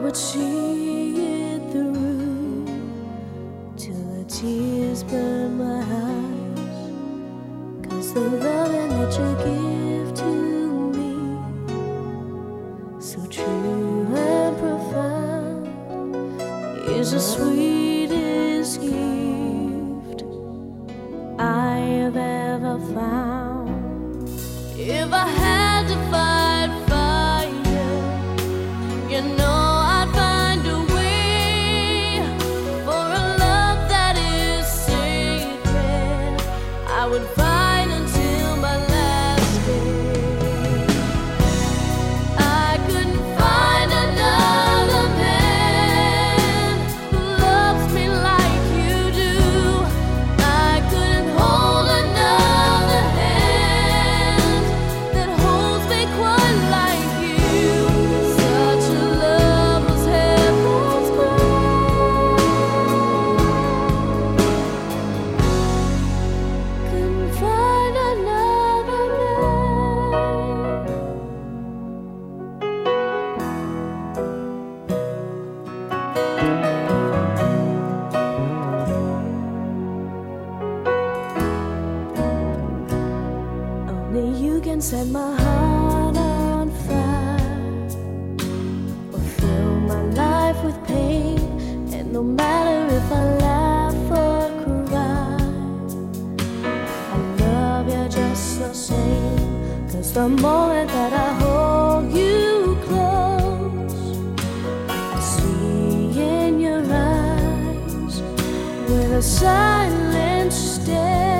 would see it through till the tears burn my eyes. 'Cause the loving that you give to me, so true and profound, is the sweetest gift I have ever found. If I had to fight fire, you know I'd find a way for a love that is sacred. I would fight until my last day. I couldn't find another man who loves me like you do. I couldn't hold another hand that holds me quite like you. Such a love was heaven's call. Couldn't find another man. Only you can set my heart on fire, or fill my life with pain. And no matter if I laugh or cry, I love you just the same. 'Cause the moment that I hold you close, I see in your eyes with a silent stare